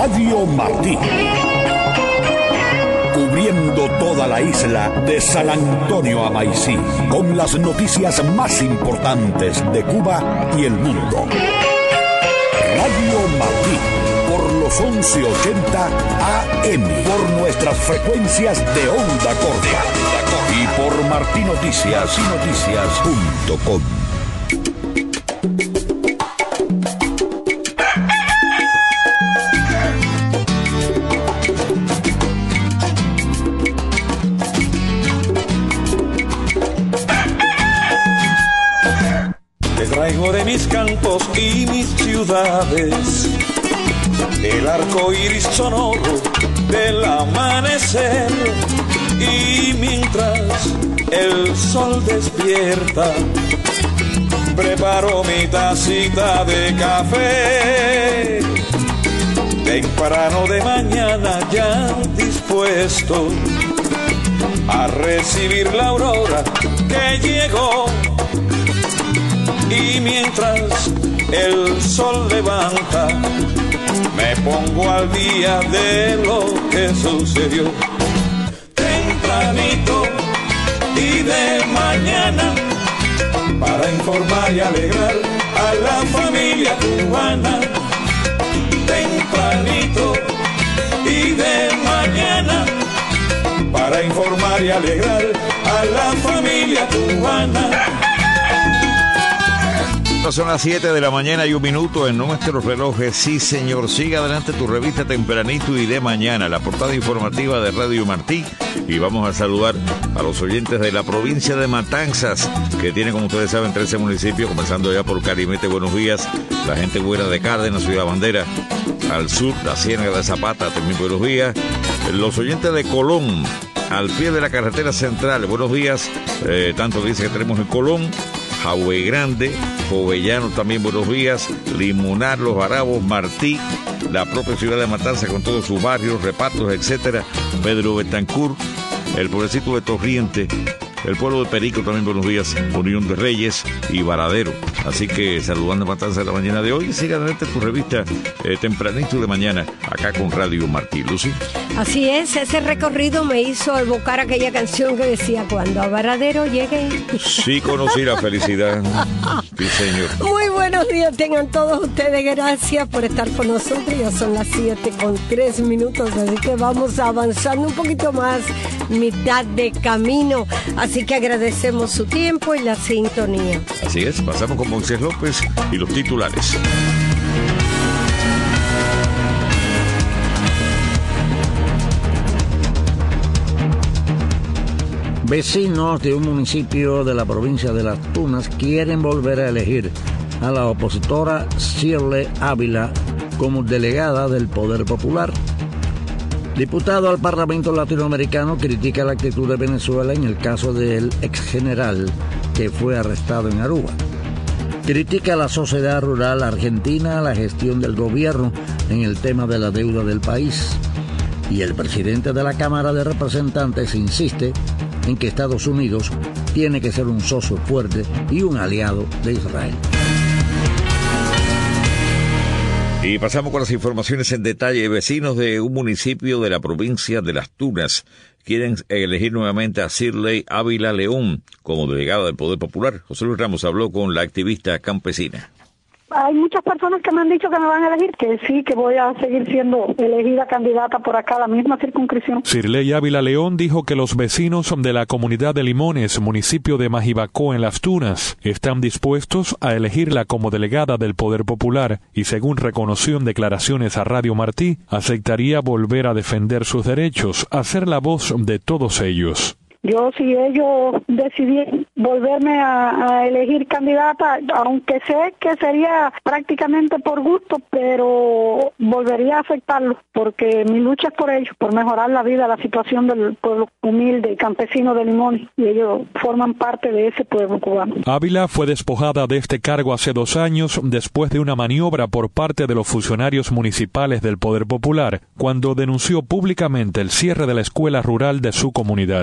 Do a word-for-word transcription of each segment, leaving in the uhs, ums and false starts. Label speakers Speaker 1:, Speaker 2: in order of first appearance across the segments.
Speaker 1: Radio Martí. Cubriendo toda la isla de San Antonio a Maicí, con las noticias más importantes de Cuba y el mundo. Radio Martí, por los once ochenta A M, por nuestras frecuencias de onda corta y por martinoticias y noticias punto com.
Speaker 2: Traigo de mis campos y mis ciudades el arco iris sonoro del amanecer, y mientras el sol despierta preparo mi tacita de café temprano de mañana, ya dispuesto a recibir la aurora que llegó. Y mientras el sol levanta, me pongo al día de lo que sucedió. Tempranito y de mañana, para informar y alegrar a la familia cubana. Tempranito y de mañana, para informar y alegrar a la familia cubana.
Speaker 3: Son las siete de la mañana y un minuto en nuestros relojes. Sí, señor, siga adelante tu revista Tempranito y de mañana, la portada informativa de Radio Martí. Y vamos a saludar a los oyentes de la provincia de Matanzas, que tiene, como ustedes saben, trece municipios, comenzando ya por Carimete. Buenos días. La gente buena de Cárdenas, Ciudad Bandera. Al sur, la Ciénaga de Zapata, también buenos días. Los oyentes de Colón, al pie de la carretera central, buenos días. Eh, tanto dice que tenemos en Colón, Jahue Grande, Jovellano también buenos días, Limonar, Los Barabos, Martí, la propia ciudad de Matanzas con todos sus barrios, repartos, etcétera, Pedro Betancur, el pueblecito de Torriente, el pueblo de Perico también buenos días, Unión de Reyes y Varadero. Así que saludando a Matanzas de la mañana de hoy, siga adelante tu revista eh, Tempranito de mañana, acá con Radio Martí. Lucy.
Speaker 4: Así es, ese recorrido me hizo evocar aquella canción que decía, cuando a Varadero llegue.
Speaker 3: Sí, conocí la felicidad. Sí, señor.
Speaker 4: Muy buenos días, tengan todos ustedes, gracias por estar con nosotros. Ya son las siete con tres minutos, así que vamos avanzando un poquito más, mitad de camino. Así que agradecemos su tiempo y la sintonía.
Speaker 3: Así es, pasamos con Moisés López y los titulares.
Speaker 5: Vecinos de un municipio de la provincia de Las Tunas quieren volver a elegir a la opositora Shirley Ávila como delegada del Poder Popular. Diputado al Parlamento Latinoamericano critica la actitud de Venezuela en el caso del exgeneral que fue arrestado en Aruba. Critica a la sociedad rural argentina la gestión del gobierno en el tema de la deuda del país. Y el presidente de la Cámara de Representantes insiste en que Estados Unidos tiene que ser un socio fuerte y un aliado de Israel.
Speaker 3: Y pasamos con las informaciones en detalle. Vecinos de un municipio de la provincia de Las Tunas quieren elegir nuevamente a Shirley Ávila León como delegada del Poder Popular. José Luis Ramos habló con la activista campesina.
Speaker 6: Hay muchas personas que me han dicho que me van a elegir, que sí, que voy a seguir siendo elegida candidata por acá, la misma circunscripción.
Speaker 7: Shirley Ávila León dijo que los vecinos de la comunidad de Limones, municipio de Majibacó en Las Tunas, están dispuestos a elegirla como delegada del Poder Popular y, según reconoció en declaraciones a Radio Martí, aceptaría volver a defender sus derechos, a ser la voz de todos ellos.
Speaker 6: Yo, si ellos deciden volverme a, a elegir candidata, aunque sé que sería prácticamente por gusto, pero volvería a aceptarlo, porque mi lucha es por ellos, por mejorar la vida, la situación del pueblo humilde y campesino de Limón, y ellos forman parte de ese pueblo cubano.
Speaker 7: Ávila fue despojada de este cargo hace dos años después de una maniobra por parte de los funcionarios municipales del Poder Popular, cuando denunció públicamente el cierre de la escuela rural de su comunidad. Shirley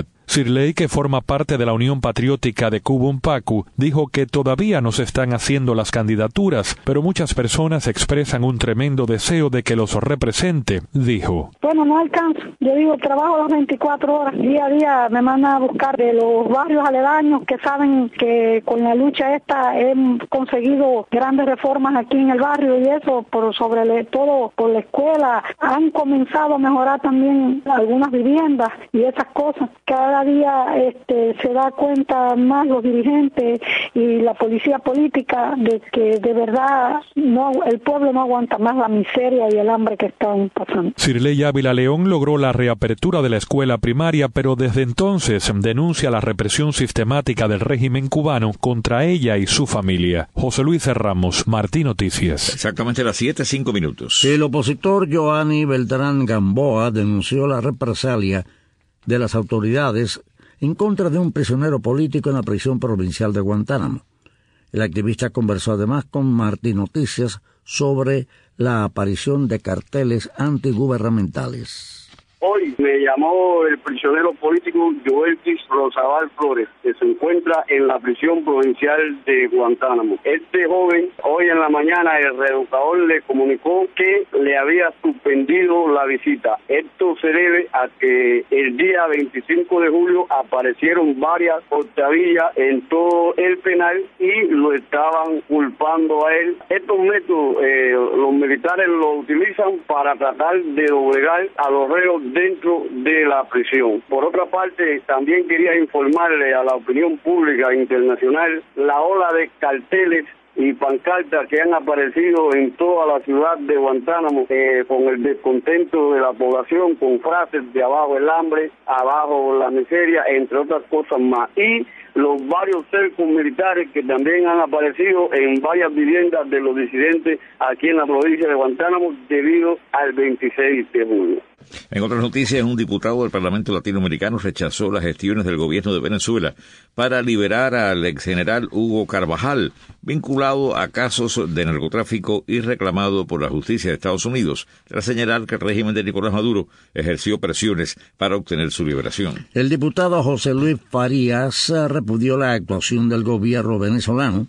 Speaker 7: Shirley, que forma parte de la Unión Patriótica de Cubumpacu, dijo que todavía no se están haciendo las candidaturas, pero muchas personas expresan un tremendo deseo de que los represente, dijo.
Speaker 6: Bueno, no alcanzo. Yo digo, trabajo las veinticuatro horas. Día a día me mandan a buscar de los barrios aledaños que saben que con la lucha esta hemos conseguido grandes reformas aquí en el barrio y eso, por sobre le, todo por la escuela. Han comenzado a mejorar también algunas viviendas y esas cosas. Cada día este, se da cuenta más los dirigentes y la policía política de que de verdad no, el pueblo no aguanta más la miseria y el hambre que están pasando.
Speaker 7: Shirley Ávila León logró la reapertura de la escuela primaria, pero desde entonces denuncia la represión sistemática del régimen cubano contra ella y su familia. José Luis Ramos, Martí Noticias.
Speaker 3: Exactamente a las siete, cinco minutos.
Speaker 5: El opositor Joanny Beltrán Gamboa denunció la represalia de las autoridades en contra de un prisionero político en la prisión provincial de Guantánamo. El activista conversó además con Martí Noticias sobre la aparición de carteles antigubernamentales.
Speaker 8: Hoy me llamó el prisionero político Joelquis Rosabal Flores, que se encuentra en la prisión provincial de Guantánamo. Este joven, hoy en la mañana, el reeducador le comunicó que le había suspendido la visita. Esto se debe a que el día veinticinco de julio aparecieron varias octavillas en todo el penal y lo estaban culpando a él. Estos métodos eh, los militares los utilizan para tratar de doblegar a los reos dentro de la prisión. Por otra parte, también quería informarle a la opinión pública internacional la ola de carteles y pancartas que han aparecido en toda la ciudad de Guantánamo eh, con el descontento de la población, con frases de abajo el hambre, abajo la miseria, entre otras cosas más. Y los varios cercos militares que también han aparecido en varias viviendas de los disidentes aquí en la provincia de Guantánamo debido al veintiséis de julio.
Speaker 3: En otras noticias, un diputado del Parlamento Latinoamericano rechazó las gestiones del gobierno de Venezuela para liberar al exgeneral Hugo Carvajal, vinculado a casos de narcotráfico y reclamado por la justicia de Estados Unidos, tras señalar que el régimen de Nicolás Maduro ejerció presiones para obtener su liberación.
Speaker 5: El diputado José Luis Farías repudió la actuación del gobierno venezolano.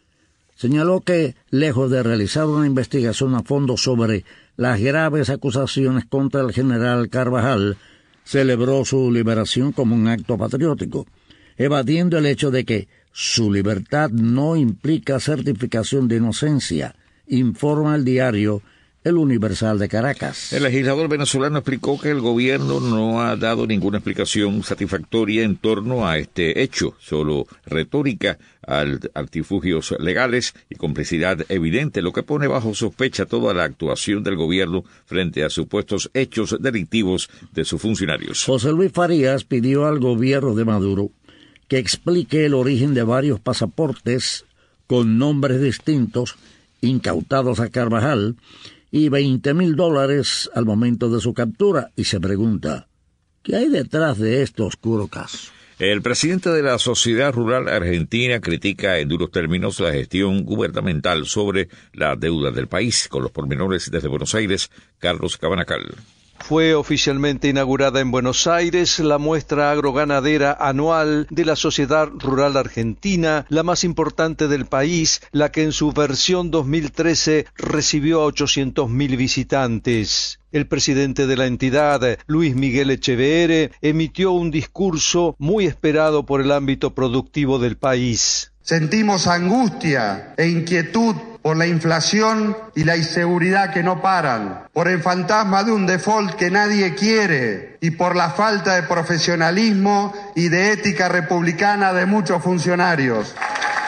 Speaker 5: Señaló que, lejos de realizar una investigación a fondo sobre las graves acusaciones contra el general Carvajal, celebró su liberación como un acto patriótico, evadiendo el hecho de que su libertad no implica certificación de inocencia, informa el diario El Universal de Caracas.
Speaker 3: El legislador venezolano explicó que el gobierno no ha dado ninguna explicación satisfactoria en torno a este hecho, solo retórica, artilugios legales y complicidad evidente, lo que pone bajo sospecha toda la actuación del gobierno frente a supuestos hechos delictivos de sus funcionarios.
Speaker 5: José Luis Farías pidió al gobierno de Maduro que explique el origen de varios pasaportes con nombres distintos incautados a Carvajal y veinte mil dólares al momento de su captura, y se pregunta, ¿qué hay detrás de este oscuro caso?
Speaker 3: El presidente de la Sociedad Rural Argentina critica en duros términos la gestión gubernamental sobre la deuda del país. Con los pormenores desde Buenos Aires, Carlos Cabanacal.
Speaker 9: Fue oficialmente inaugurada en Buenos Aires la muestra agroganadera anual de la Sociedad Rural Argentina, la más importante del país, la que en su versión dos mil trece recibió a ochocientos mil visitantes. El presidente de la entidad, Luis Miguel Echeverre, emitió un discurso muy esperado por el ámbito productivo del país.
Speaker 10: Sentimos angustia e inquietud por la inflación y la inseguridad que no paran, por el fantasma de un default que nadie quiere y por la falta de profesionalismo y de ética republicana de muchos funcionarios.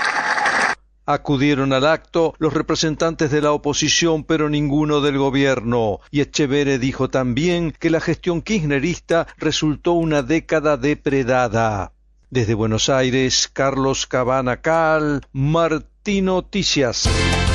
Speaker 9: Acudieron al acto los representantes de la oposición, pero ninguno del gobierno. Y Echeverre dijo también que la gestión kirchnerista resultó una década depredada. Desde Buenos Aires, Carlos Cabanacal, Martí Noticias.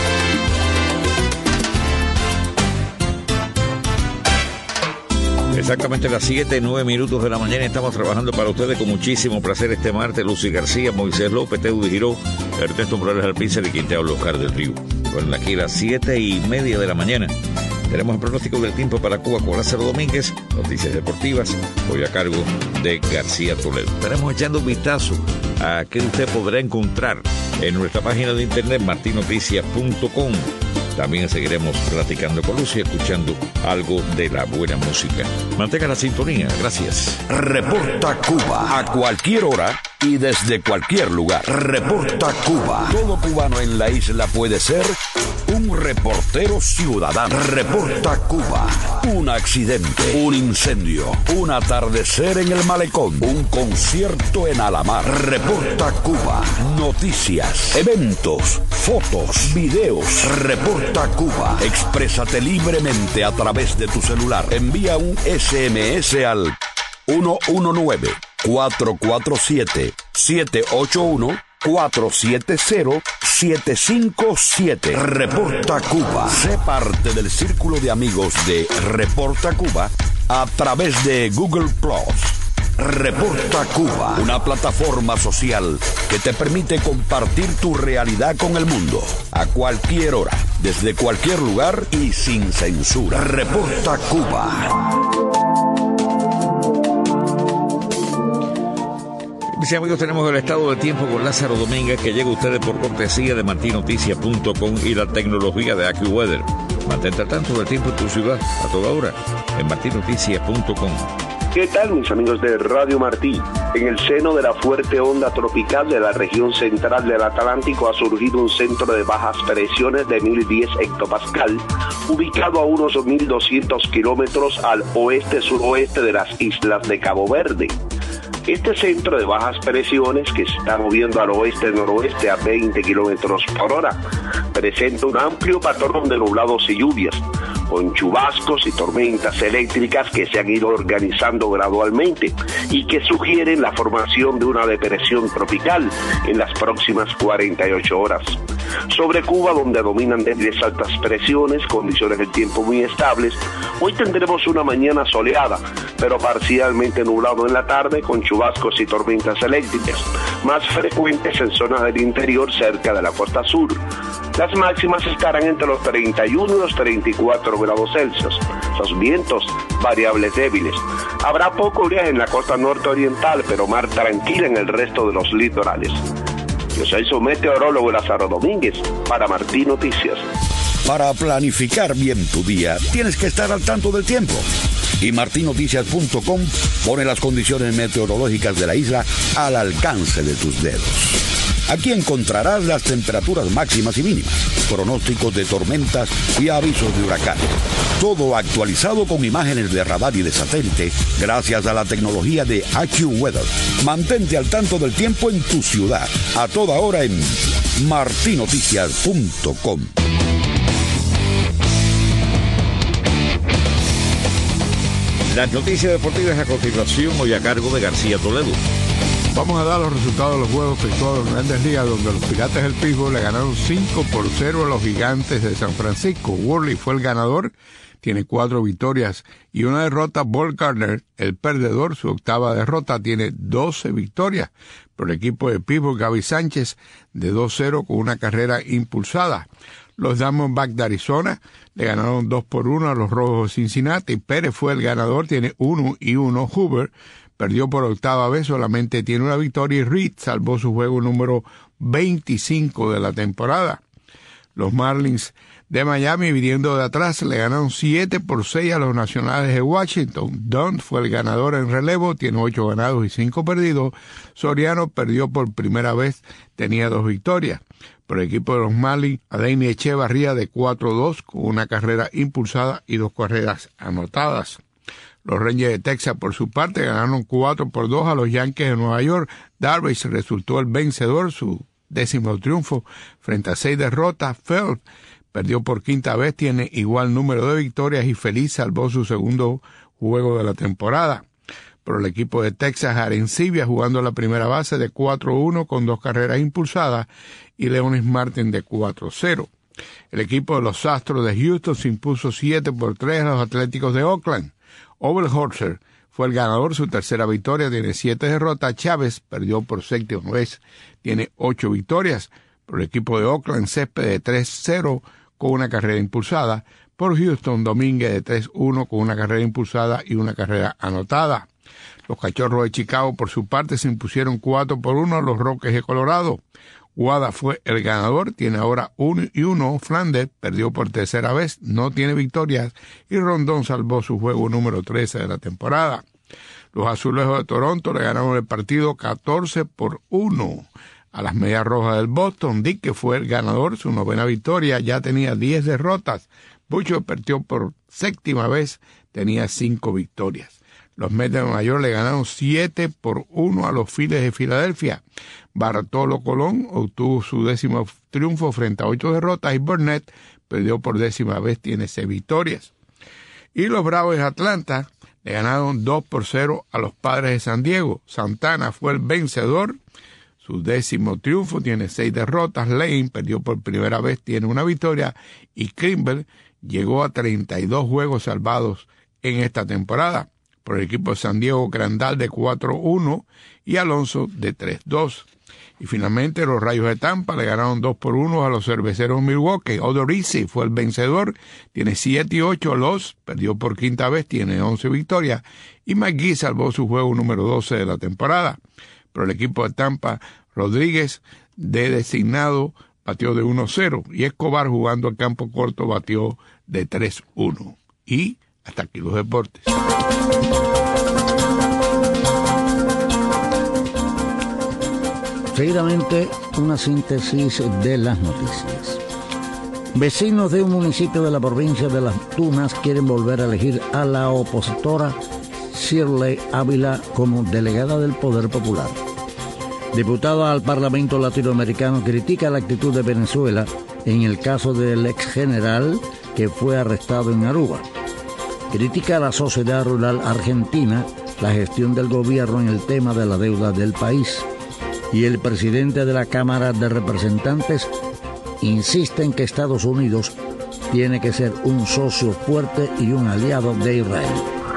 Speaker 3: Exactamente las siete, nueve minutos de la mañana. Estamos trabajando para ustedes con muchísimo placer este martes. Lucy García, Moisés López, Teudy Giró, Ernesto Morales Alpíncer y quien te habla, Oscar del Río. Bueno, aquí a las siete y media de la mañana. Tenemos el pronóstico del tiempo para Cuba con Lázaro Domínguez, noticias deportivas, hoy a cargo de García Toledo. Estaremos echando un vistazo a qué usted podrá encontrar en nuestra página de internet martin noticias punto com. También seguiremos platicando con Lucy, escuchando algo de la buena música. Mantenga la sintonía, gracias.
Speaker 1: Reporta Cuba a cualquier hora y desde cualquier lugar. Reporta Cuba. Todo cubano en la isla puede ser un reportero ciudadano. Reporta Cuba. Un accidente, un incendio, un atardecer en el malecón, un concierto en Alamar. Reporta Cuba. Noticias, eventos, fotos, videos. Reporta Cuba. Exprésate libremente a través de tu celular. Envía un ese eme ese al uno uno nueve, cuatro cuatro siete, siete ocho uno, cuatro siete cero, siete cinco siete. Reporta Cuba. Sé parte del círculo de amigos de Reporta Cuba a través de Google Plus. Reporta Cuba, una plataforma social que te permite compartir tu realidad con el mundo a cualquier hora, desde cualquier lugar y sin censura. Reporta Cuba.
Speaker 3: Mis amigos, tenemos el estado del tiempo con Lázaro Domínguez, que llega a ustedes por cortesía de martin noticias punto com y la tecnología de AccuWeather. Mantente al tanto del tiempo en tu ciudad a toda hora en martin noticias punto com.
Speaker 11: ¿Qué tal, mis amigos de Radio Martí? En el seno de la fuerte onda tropical de la región central del Atlántico ha surgido un centro de bajas presiones de mil diez hectopascal, ubicado a unos mil doscientos kilómetros al oeste-suroeste de las islas de Cabo Verde. Este centro de bajas presiones, que se está moviendo al oeste-noroeste a veinte kilómetros por hora, presenta un amplio patrón de nublados y lluvias, con chubascos y tormentas eléctricas que se han ido organizando gradualmente y que sugieren la formación de una depresión tropical en las próximas cuarenta y ocho horas. Sobre Cuba, donde dominan débiles altas presiones, condiciones del tiempo muy estables, hoy tendremos una mañana soleada, pero parcialmente nublado en la tarde, con chubascos y tormentas eléctricas, más frecuentes en zonas del interior cerca de la costa sur. Las máximas estarán entre los treinta y uno y los treinta y cuatro grados Celsius. Los vientos variables débiles. Habrá poco oleaje en la costa norte-oriental, pero mar tranquila en el resto de los litorales. Yo soy su meteorólogo Lázaro Domínguez para Martín Noticias.
Speaker 1: Para planificar bien tu día, tienes que estar al tanto del tiempo. Y martin noticias punto com pone las condiciones meteorológicas de la isla al alcance de tus dedos. Aquí encontrarás las temperaturas máximas y mínimas, pronósticos de tormentas y avisos de huracanes. Todo actualizado con imágenes de radar y de satélite gracias a la tecnología de AccuWeather. Mantente al tanto del tiempo en tu ciudad a toda hora en martin noticias punto com.
Speaker 3: Las noticias deportivas a continuación, hoy a cargo de García Toledo.
Speaker 12: Vamos a dar los resultados de los juegos efectuados en Grandes Ligas, donde los Piratas del Pittsburgh le ganaron cinco por cero a los Gigantes de San Francisco. Worley fue el ganador, tiene cuatro victorias y una derrota. Ball Gardner, el perdedor, su octava derrota, tiene doce victorias. Por el equipo de Pittsburgh, Gaby Sánchez de dos cero con una carrera impulsada. Los Diamondbacks de Arizona le ganaron dos por uno a los Rojos de Cincinnati. Pérez fue el ganador, tiene uno y uno. Hoover perdió por octava vez, solamente tiene una victoria, y Reed salvó su juego número veinticinco de la temporada. Los Marlins de Miami, viniendo de atrás, le ganaron siete por seis a los Nacionales de Washington. Dunn fue el ganador en relevo, tiene ocho ganados y cinco perdidos. Soriano perdió por primera vez, tenía dos victorias. Por el equipo de los Marlins, Adeiny Echevarría de cuatro dos, con una carrera impulsada y dos carreras anotadas. Los Rangers de Texas, por su parte, ganaron cuatro por dos a los Yankees de Nueva York. Darvish resultó el vencedor, su décimo triunfo frente a seis derrotas. Feld perdió por quinta vez, tiene igual número de victorias, y Feliz salvó su segundo juego de la temporada. Por el equipo de Texas, Arencibia jugando la primera base de cuatro uno con dos carreras impulsadas, y Leonis Martin de cuatro cero. El equipo de los Astros de Houston se impuso siete por tres a los Atléticos de Oakland. Oberholzer fue el ganador, su tercera victoria, tiene siete derrotas. Chávez perdió por séptima vez, tiene ocho victorias. Por el equipo de Oakland, Césped de tres cero con una carrera impulsada. Por Houston, Domínguez de tres uno con una carrera impulsada y una carrera anotada. Los Cachorros de Chicago, por su parte, se impusieron cuatro por uno a los Roques de Colorado. Wada fue el ganador, tiene ahora uno y uno. Flanders perdió por tercera vez, no tiene victorias, y Rondón salvó su juego número trece de la temporada. Los Azulejos de Toronto le ganaron el partido catorce por uno a las Medias Rojas del Boston. Dick, que fue el ganador, su novena victoria, ya tenía diez derrotas. Butcher perdió por séptima vez, tenía cinco victorias. Los Mets de Nueva York le ganaron siete por uno a los Phillies de Filadelfia. Bartolo Colón obtuvo su décimo triunfo frente a ocho derrotas y Burnett perdió por décima vez, tiene seis victorias. Y los Bravos de Atlanta le ganaron dos por cero a los Padres de San Diego. Santana fue el vencedor, su décimo triunfo, tiene seis derrotas. Lane perdió por primera vez, tiene una victoria. Y Kimber llegó a treinta y dos juegos salvados en esta temporada. Por el equipo de San Diego, Grandal de cuatro uno y Alonso de tres dos. Y finalmente los Rayos de Tampa le ganaron dos por uno a los Cerveceros de Milwaukee. Odorizzi fue el vencedor, tiene siete y ocho. Los perdió por quinta vez, tiene once victorias. Y McGee salvó su juego número doce de la temporada. Por el equipo de Tampa, Rodríguez de designado batió de uno cero. Y Escobar, jugando al campo corto, batió de tres uno. Y hasta aquí los deportes.
Speaker 5: Seguidamente, una síntesis de las noticias. Vecinos de un municipio de la provincia de Las Tunas quieren volver a elegir a la opositora Shirley Ávila como delegada del Poder Popular. Diputada al Parlamento Latinoamericano critica la actitud de Venezuela en el caso del ex general que fue arrestado en Aruba. Critica a la sociedad rural argentina la gestión del gobierno en el tema de la deuda del país. Y el presidente de la Cámara de Representantes insiste en que Estados Unidos tiene que ser un socio fuerte y un aliado de Israel.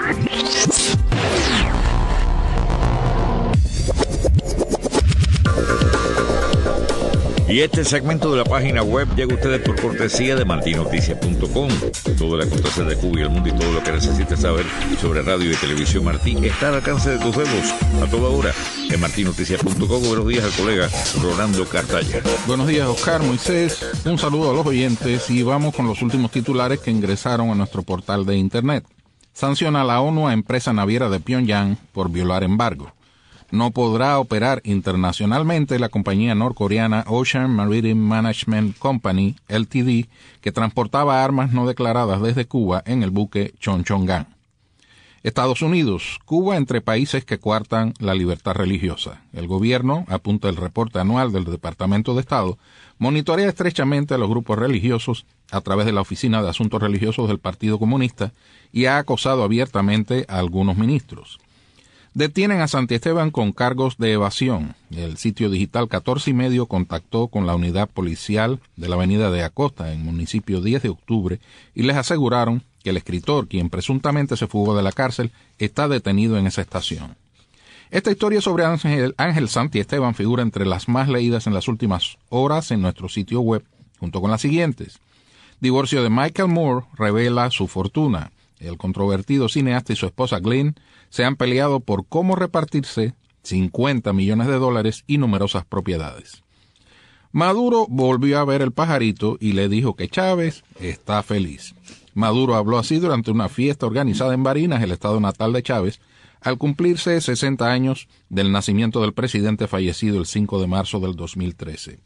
Speaker 3: Y este segmento de la página web llega a ustedes por cortesía de marti noticias punto com. Todo el acontecer de Cuba y el mundo y todo lo que necesites saber sobre radio y televisión Martí está al alcance de tus dedos a toda hora en marti noticias punto com. Buenos días al colega Rolando Cartaya.
Speaker 13: Buenos días, Oscar, Moisés. Un saludo a los oyentes y vamos con los últimos titulares que ingresaron a nuestro portal de internet. Sanciona la ONU a empresa naviera de Pyongyang por violar embargo. No podrá operar internacionalmente la compañía norcoreana Ocean Maritime Management Company, L T D, que transportaba armas no declaradas desde Cuba en el buque Chonchongan. Estados Unidos, Cuba entre países que coartan la libertad religiosa. El gobierno, apunta el reporte anual del Departamento de Estado, monitorea estrechamente a los grupos religiosos a través de la Oficina de Asuntos Religiosos del Partido Comunista y ha acosado abiertamente a algunos ministros. Detienen a Santiesteban con cargos de evasión. El sitio digital catorce y medio contactó con la unidad policial de la avenida de Acosta, en municipio diez de octubre, y les aseguraron que el escritor, quien presuntamente se fugó de la cárcel, está detenido en esa estación. Esta historia sobre Ángel, Ángel Santiesteban figura entre las más leídas en las últimas horas en nuestro sitio web, junto con las siguientes. Divorcio de Michael Moore revela su fortuna. El controvertido cineasta y su esposa Glenn se han peleado por cómo repartirse cincuenta millones de dólares y numerosas propiedades. Maduro volvió a ver el pajarito y le dijo que Chávez está feliz. Maduro habló así durante una fiesta organizada en Barinas, el estado natal de Chávez, al cumplirse sesenta años del nacimiento del presidente fallecido el cinco de marzo del dos mil trece.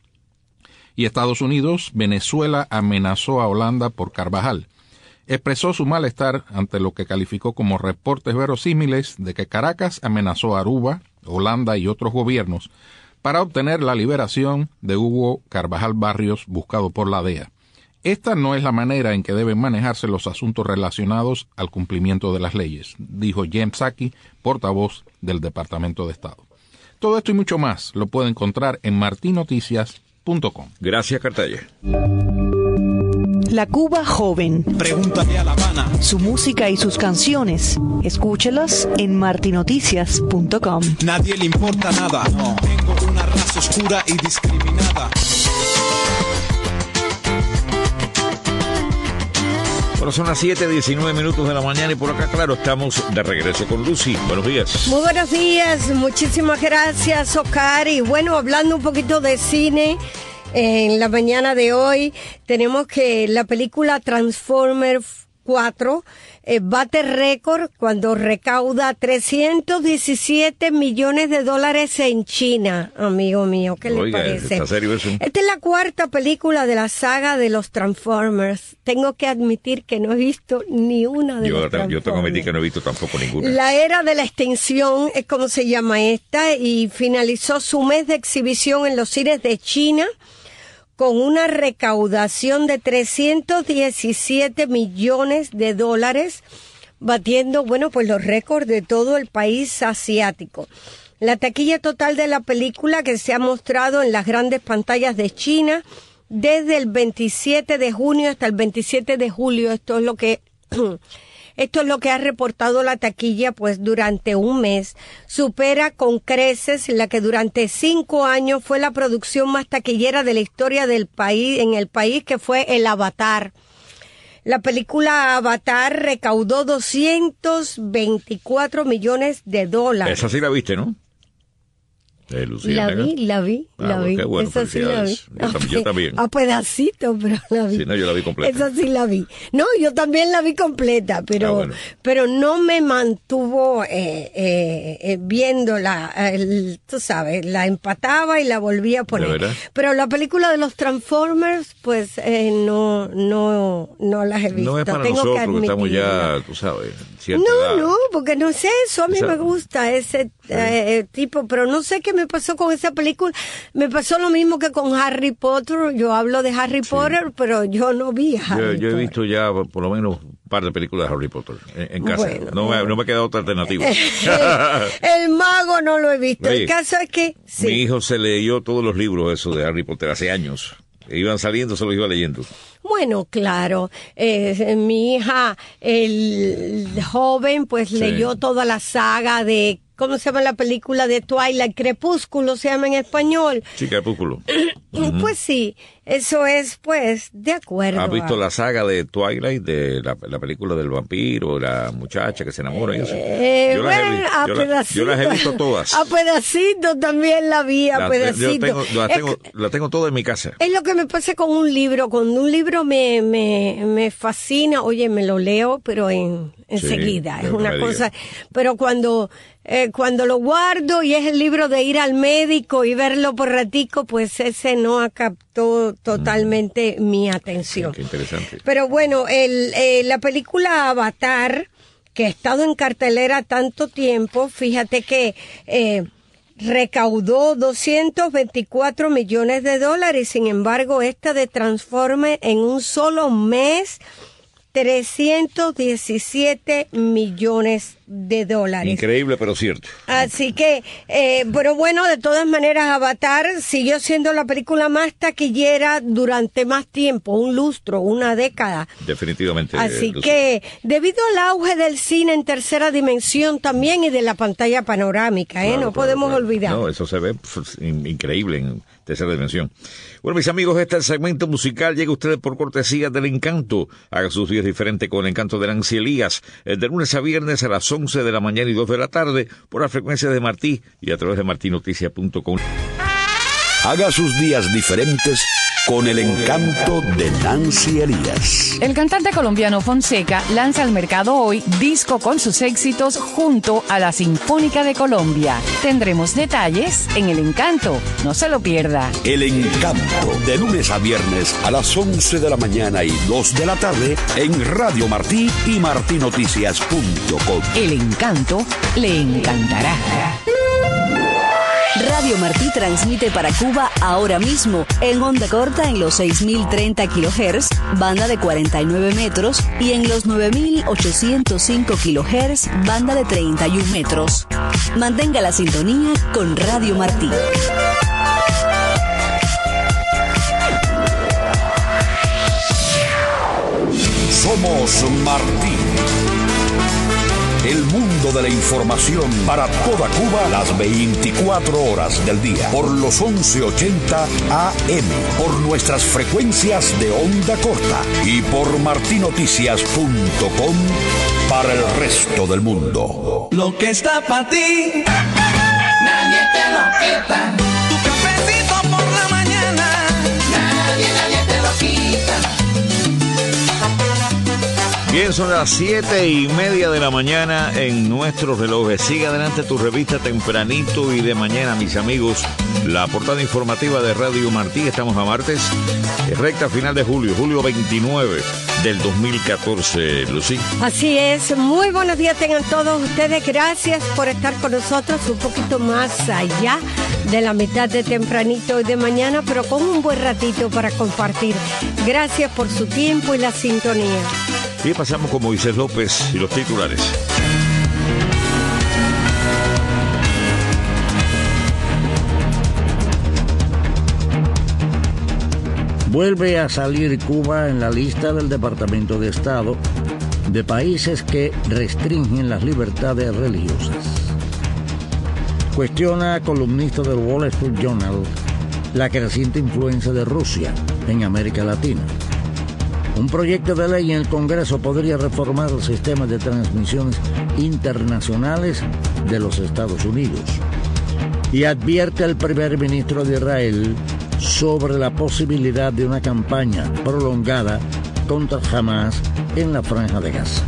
Speaker 13: Y Estados Unidos, Venezuela amenazó a Holanda por Carvajal. Expresó su malestar ante lo que calificó como reportes verosímiles de que Caracas amenazó a Aruba, Holanda y otros gobiernos para obtener la liberación de Hugo Carvajal Barrios, buscado por la D E A. Esta no es la manera en que deben manejarse los asuntos relacionados al cumplimiento de las leyes, dijo Jen Psaki, portavoz del Departamento de Estado. Todo esto y mucho más lo puede encontrar en marti noticias punto com.
Speaker 3: Gracias, Cartaya.
Speaker 14: La Cuba joven.
Speaker 15: Pregúntale a La Habana.
Speaker 14: Su música y sus canciones. Escúchelas en marti noticias punto com.
Speaker 15: Nadie le importa nada. No. Tengo una raza oscura y discriminada.
Speaker 3: Bueno, son las siete, diecinueve minutos de la mañana y por acá, claro, estamos de regreso con Lucy. Buenos días.
Speaker 4: Muy buenos días, muchísimas gracias, Oscar. Y bueno, hablando un poquito de cine, eh, en la mañana de hoy tenemos que la película Transformers cuatro eh, bate récord cuando recauda trescientos diecisiete millones de dólares en China, amigo mío. ¿Qué le
Speaker 3: Oiga,
Speaker 4: parece?
Speaker 3: ¿está serio eso?
Speaker 4: Esta es la cuarta película de la saga de los Transformers. Tengo que admitir que no he visto ni una de
Speaker 3: Yo,
Speaker 4: los
Speaker 3: te-
Speaker 4: Transformers.
Speaker 3: yo tengo que admitir que no he visto tampoco ninguna.
Speaker 4: La era de la extinción es como se llama esta, y finalizó su mes de exhibición en los cines de China con una recaudación de trescientos diecisiete millones de dólares, batiendo, bueno, pues los récords de todo el país asiático. La taquilla total de la película, que se ha mostrado en las grandes pantallas de China desde el veintisiete de junio hasta el veintisiete de julio, esto es lo que Esto es lo que ha reportado la taquilla, pues durante un mes supera con creces la que durante cinco años fue la producción más taquillera de la historia del país, en el país, que fue el Avatar. La película Avatar recaudó doscientos veinticuatro millones de dólares.
Speaker 3: Esa sí la viste, ¿no? De Lucía
Speaker 4: La
Speaker 3: Negra.
Speaker 4: vi, la vi,
Speaker 3: Ah,
Speaker 4: la
Speaker 3: bueno,
Speaker 4: vi.
Speaker 3: qué bueno,
Speaker 4: Esa sí la vi.
Speaker 3: felicidades. Yo también- yo también.
Speaker 4: A pedacitos, pero la vi.
Speaker 3: Sí, no, yo la vi completa.
Speaker 4: Esa sí la vi. No, yo también la vi completa, pero,
Speaker 3: Ah, bueno.
Speaker 4: pero no me mantuvo eh, eh, eh, viéndola. El, tú sabes, la empataba y la volvía a poner.
Speaker 3: verdad?
Speaker 4: Pero la película de los Transformers, pues eh, no, no, no las he visto.
Speaker 3: No es para
Speaker 4: Tengo
Speaker 3: nosotros,
Speaker 4: que
Speaker 3: que estamos
Speaker 4: admitirlo.
Speaker 3: ya, tú sabes, cierta
Speaker 4: No,
Speaker 3: edad.
Speaker 4: no, porque no sé eso, a mí
Speaker 3: Esa-
Speaker 4: me gusta ese eh, tipo, pero no sé qué me pasó con esa película. Me pasó lo mismo que con Harry Potter. Yo hablo de Harry Potter, pero yo no vi a
Speaker 3: Yo,
Speaker 4: Harry
Speaker 3: yo he
Speaker 4: Potter.
Speaker 3: visto ya por lo menos un par de películas de Harry Potter en, en casa.
Speaker 4: Bueno.
Speaker 3: no, me, no me ha quedado otra alternativa.
Speaker 4: El mago no lo he visto.
Speaker 3: Oye,
Speaker 4: El caso es que sí.
Speaker 3: Mi hijo se leyó todos los libros esos de Harry Potter hace años. E iban saliendo, se los iba leyendo.
Speaker 4: Bueno, claro, eh, mi hija, el joven, pues
Speaker 3: Sí.
Speaker 4: leyó toda la saga de, ¿cómo se llama la película de Twilight? Crepúsculo se llama en español.
Speaker 3: Sí, Crepúsculo.
Speaker 4: Pues sí, eso es, pues, de acuerdo.
Speaker 3: ¿Has visto
Speaker 4: a-
Speaker 3: la saga de Twilight, de la, la película del vampiro, la muchacha que se enamora y eso?
Speaker 4: Eh,
Speaker 3: yo, las he,
Speaker 4: bueno,
Speaker 3: vi-
Speaker 4: a
Speaker 3: yo la-
Speaker 4: pedacitos.
Speaker 3: yo las he visto todas.
Speaker 4: A pedacitos también la vi, a
Speaker 3: Las-
Speaker 4: pedacitos.
Speaker 3: yo tengo, las
Speaker 4: Es
Speaker 3: tengo, las tengo todas en mi casa.
Speaker 4: Es lo que me pasa con un libro. Cuando un libro me, me, me fascina, oye, me lo leo, pero en, enseguida.
Speaker 3: Sí,
Speaker 4: es
Speaker 3: no
Speaker 4: una
Speaker 3: me
Speaker 4: cosa.
Speaker 3: digas.
Speaker 4: Pero cuando, eh, cuando lo guardo y es el libro de ir al médico y verlo por ratico, pues ese no captó totalmente mi atención.
Speaker 3: Qué interesante.
Speaker 4: Pero bueno, el, eh, la película Avatar, que ha estado en cartelera tanto tiempo, fíjate que eh, recaudó doscientos veinticuatro millones de dólares. Sin embargo, esta de Transformers en un solo mes, trescientos diecisiete millones de dólares.
Speaker 3: Increíble, pero cierto.
Speaker 4: Así que, eh, pero bueno, de todas maneras, Avatar siguió siendo la película más taquillera durante más tiempo, un lustro, una década.
Speaker 3: Definitivamente.
Speaker 4: Así
Speaker 3: Lucy.
Speaker 4: que, debido al auge del cine en tercera dimensión también y de la pantalla panorámica, ¿eh?
Speaker 3: Claro,
Speaker 4: no
Speaker 3: claro,
Speaker 4: podemos
Speaker 3: claro.
Speaker 4: olvidar.
Speaker 3: No, eso se ve pf, in- increíble en tercera dimensión. Bueno, mis amigos, este es el segmento musical. Llega a ustedes por cortesía del Encanto. Haga sus días diferentes con el Encanto de Nancy Elías. eh, De lunes a viernes a las once de la mañana y dos de la tarde por la frecuencia de Martí y a través de martinoticia punto com.
Speaker 1: Haga sus días diferentes con el Encanto de Nancy Elías.
Speaker 16: El cantante colombiano Fonseca lanza al mercado hoy disco con sus éxitos junto a la Sinfónica de Colombia. Tendremos detalles en El Encanto. No se lo pierda.
Speaker 1: El Encanto, de lunes a viernes a las once de la mañana y dos de la tarde en Radio Martí y martinoticias punto com.
Speaker 16: El Encanto le encantará.
Speaker 17: Radio Martí transmite para Cuba ahora mismo en onda corta en los seis mil treinta kilohertz, banda de cuarenta y nueve metros, y en los nueve mil ochocientos cinco kilohertz, banda de treinta y un metros. Mantenga la sintonía con Radio Martí.
Speaker 1: Somos Martí. El mundo de la información para toda Cuba las veinticuatro horas del día. Por los once ochenta A M. Por nuestras frecuencias de onda corta. Y por martinoticias punto com para el resto del mundo.
Speaker 2: Lo que está para ti, nadie te lo quita. Tu cafecito por la mañana, nadie, nadie te lo quita.
Speaker 3: Bien, son las siete y media de la mañana en nuestros relojes. Sigue adelante tu revista tempranito y de mañana, mis amigos. La portada informativa de Radio Martí. Estamos a martes, recta final de julio, julio veintinueve del dos mil catorce, Lucy.
Speaker 4: Así es, muy buenos días tengan todos ustedes. Gracias por estar con nosotros un poquito más allá de la mitad de tempranito y de mañana, pero con un buen ratito para compartir. Gracias por su tiempo y la sintonía.
Speaker 3: Y pasamos con Moisés López y los titulares.
Speaker 5: Vuelve a salir Cuba en la lista del Departamento de Estado de países que restringen las libertades religiosas. Cuestiona columnista del Wall Street Journal la creciente influencia de Rusia en América Latina. Un proyecto de ley en el Congreso podría reformar el sistema de transmisiones internacionales de los Estados Unidos. Y advierte al primer ministro de Israel sobre la posibilidad de una campaña prolongada contra Hamas en la Franja de Gaza.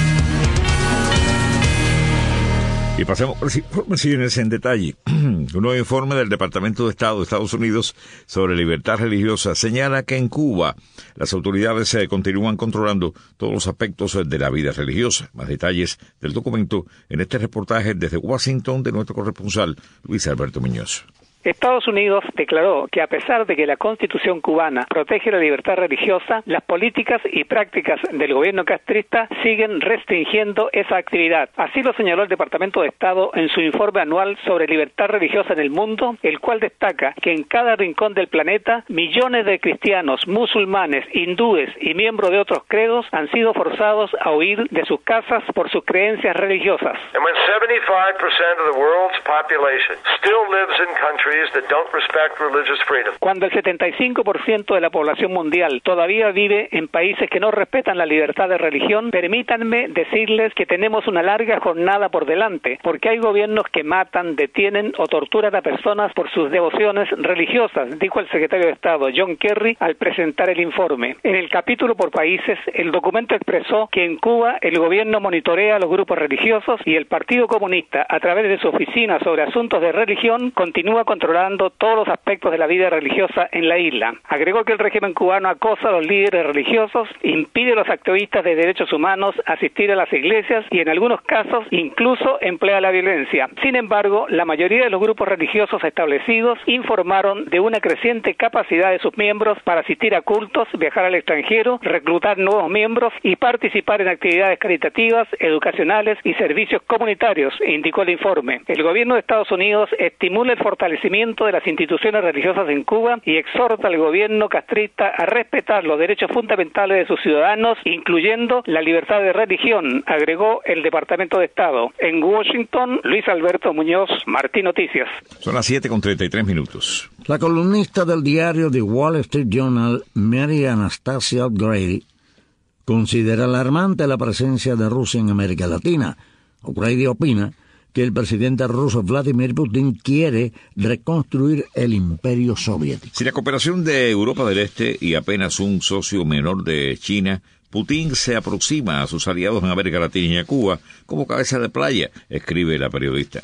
Speaker 3: Y pasemos por las informaciones en detalle. Un nuevo informe del Departamento de Estado de Estados Unidos sobre libertad religiosa señala que en Cuba las autoridades eh, continúan controlando todos los aspectos de la vida religiosa. Más detalles del documento en este reportaje desde Washington de nuestro corresponsal Luis Alberto Muñoz.
Speaker 18: Estados Unidos declaró que a pesar de que la Constitución cubana protege la libertad religiosa, las políticas y prácticas del gobierno castrista siguen restringiendo esa actividad. Así lo señaló el Departamento de Estado en su informe anual sobre libertad religiosa en el mundo, el cual destaca que en cada rincón del planeta millones de cristianos, musulmanes, hindúes y miembros de otros credos han sido forzados a huir de sus casas por sus creencias religiosas.
Speaker 19: And when seventy-five percent of the world's population still lives in countries that don't respect religious freedom.
Speaker 18: Cuando el setenta y cinco por ciento de la población mundial todavía vive en países que no respetan la libertad de religión, permítanme decirles que tenemos una larga jornada por delante, porque hay gobiernos que matan, detienen o torturan a personas por sus devociones religiosas, dijo el secretario de Estado John Kerry al presentar el informe. En el capítulo por países, el documento expresó que en Cuba el gobierno monitorea a los grupos religiosos y el Partido Comunista, a través de su oficina sobre asuntos de religión, continúa con controlando todos los aspectos de la vida religiosa en la isla. Agregó que el régimen cubano acosa a los líderes religiosos, impide a los activistas de derechos humanos asistir a las iglesias y en algunos casos incluso emplea la violencia. Sin embargo, la mayoría de los grupos religiosos establecidos informaron de una creciente capacidad de sus miembros para asistir a cultos, viajar al extranjero, reclutar nuevos miembros y participar en actividades caritativas, educacionales y servicios comunitarios, indicó el informe. El gobierno de Estados Unidos estimula el fortalecimiento de las instituciones religiosas en Cuba y exhorta al gobierno castrista a respetar los derechos fundamentales de sus ciudadanos, incluyendo la libertad de religión, agregó el Departamento de Estado. En Washington, Luis Alberto Muñoz, Martí Noticias.
Speaker 3: Son las siete con treinta y tres minutos.
Speaker 5: La columnista del diario The Wall Street Journal, Mary Anastasia O'Grady, considera alarmante la presencia de Rusia en América Latina. O'Grady opina que el presidente ruso Vladimir Putin quiere reconstruir el imperio soviético.
Speaker 3: Sin la cooperación de Europa del Este y apenas un socio menor de China, Putin se aproxima a sus aliados en América Latina y a Cuba como cabeza de playa, escribe la periodista.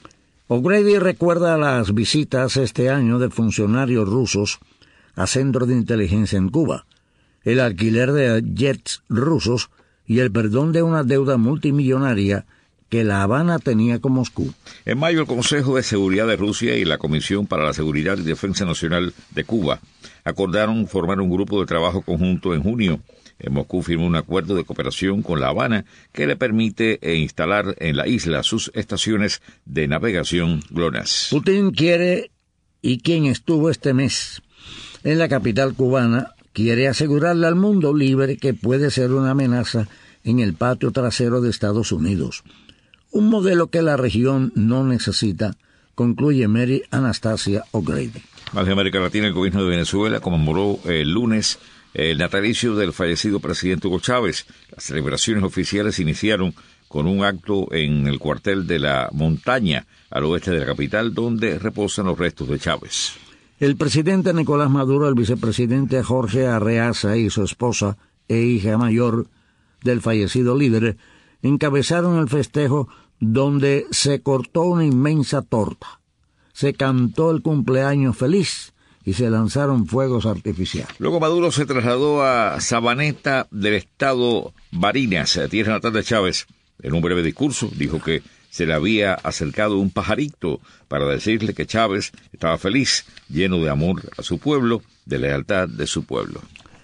Speaker 5: O'Grady recuerda las visitas este año de funcionarios rusos a centros de inteligencia en Cuba, el alquiler de jets rusos y el perdón de una deuda multimillonaria que La Habana tenía con Moscú.
Speaker 3: En mayo, el Consejo de Seguridad de Rusia y la Comisión para la Seguridad y Defensa Nacional de Cuba acordaron formar un grupo de trabajo conjunto en junio. En Moscú firmó un acuerdo de cooperación con La Habana que le permite instalar en la isla sus estaciones de navegación GLONASS.
Speaker 5: Putin quiere, y quien estuvo este mes en la capital cubana, quiere asegurarle al mundo libre que puede ser una amenaza en el patio trasero de Estados Unidos. Un modelo que la región no necesita, concluye Mary Anastasia O'Grady.
Speaker 3: Más de América Latina, el gobierno de Venezuela conmemoró el lunes el natalicio del fallecido presidente Hugo Chávez. Las celebraciones oficiales iniciaron con un acto en el cuartel de la Montaña, al oeste de la capital, donde reposan los restos de Chávez.
Speaker 5: El presidente Nicolás Maduro, el vicepresidente Jorge Arreaza y su esposa e hija mayor del fallecido líder encabezaron el festejo donde se cortó una inmensa torta, se cantó el cumpleaños feliz y se lanzaron fuegos artificiales.
Speaker 3: Luego Maduro se trasladó a Sabaneta del estado Barinas, tierra natal de Chávez. En un breve discurso dijo que se le había acercado un pajarito para decirle que Chávez estaba feliz, lleno de amor a su pueblo, de lealtad de su pueblo.